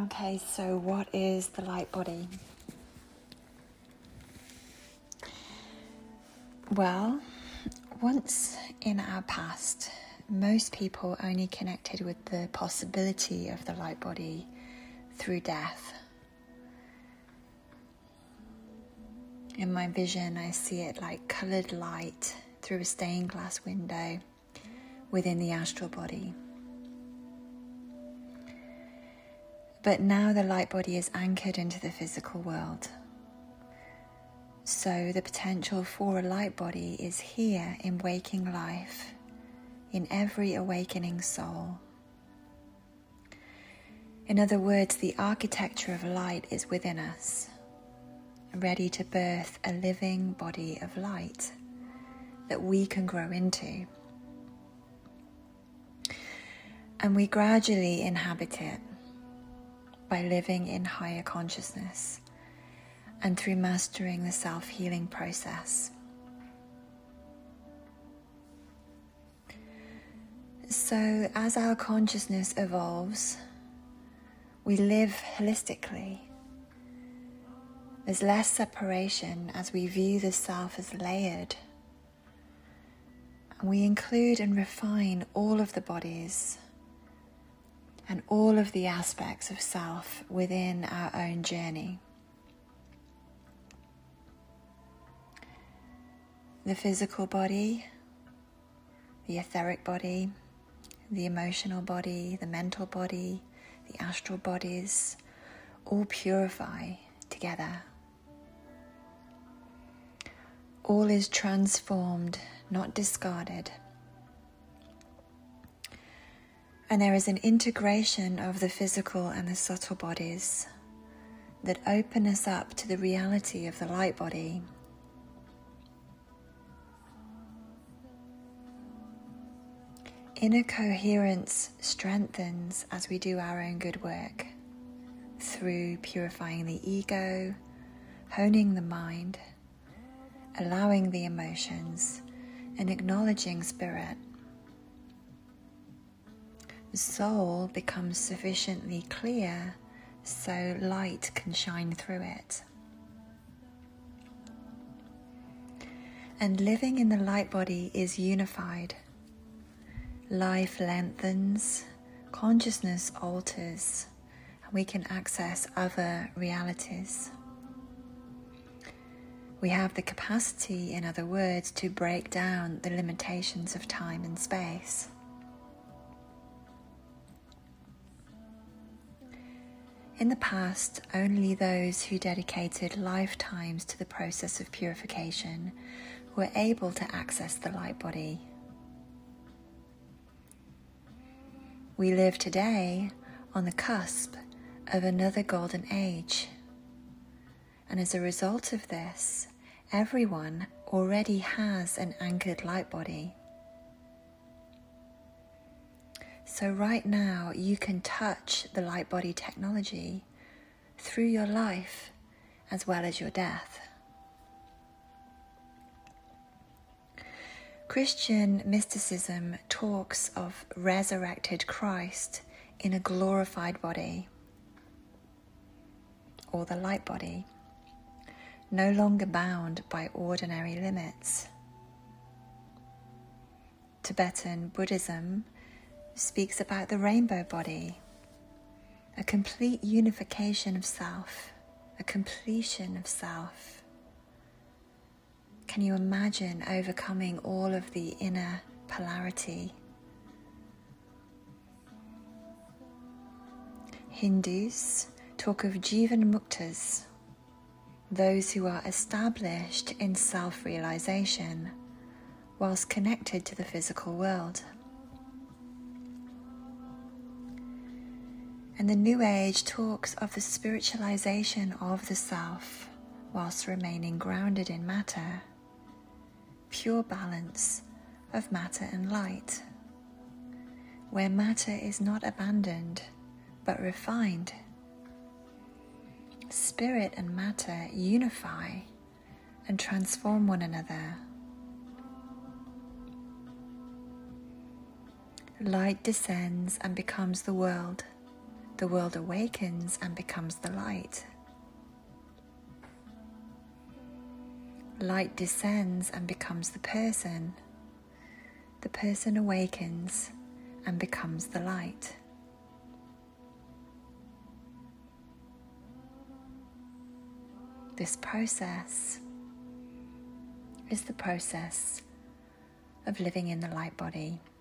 Okay, so what is the light body? Well, once in our past, most people only connected with the possibility of the light body through death. In my vision, I see it like coloured light through a stained glass window within the astral body. But now the light body is anchored into the physical world. So the potential for a light body is here in waking life, in every awakening soul. In other words, the architecture of light is within us, ready to birth a living body of light that we can grow into. And we gradually inhabit it by living in higher consciousness and through mastering the self-healing process. So as our consciousness evolves, we live holistically. There's less separation as we view the self as layered. And we include and refine all of the bodies and all of the aspects of self within our own journey. The physical body, the etheric body, the emotional body, the mental body, the astral bodies, all purify together. All is transformed, not discarded. And there is an integration of the physical and the subtle bodies that open us up to the reality of the light body. Inner coherence strengthens as we do our own good work through purifying the ego, honing the mind, allowing the emotions, and acknowledging spirit. The soul becomes sufficiently clear so light can shine through it. And living in the light body is unified. Life lengthens, consciousness alters, and we can access other realities. We have the capacity, in other words, to break down the limitations of time and space. In the past, only those who dedicated lifetimes to the process of purification were able to access the light body. We live today on the cusp of another golden age. And as a result of this, everyone already has an anchored light body. So right now you can touch the light body technology through your life as well as your death. Christian mysticism talks of resurrected Christ in a glorified body, or the light body, no longer bound by ordinary limits. Tibetan Buddhism speaks about the rainbow body, a complete unification of self, a completion of self. Can you imagine overcoming all of the inner polarity? Hindus talk of Jivan Muktas, those who are established in self-realization whilst connected to the physical world. And the New Age talks of the spiritualization of the self whilst remaining grounded in matter, pure balance of matter and light, where matter is not abandoned but refined. Spirit and matter unify and transform one another. Light descends and becomes the world, The world awakens and becomes the light. Light descends and becomes the person. The person awakens and becomes the light. This process is the process of living in the light body.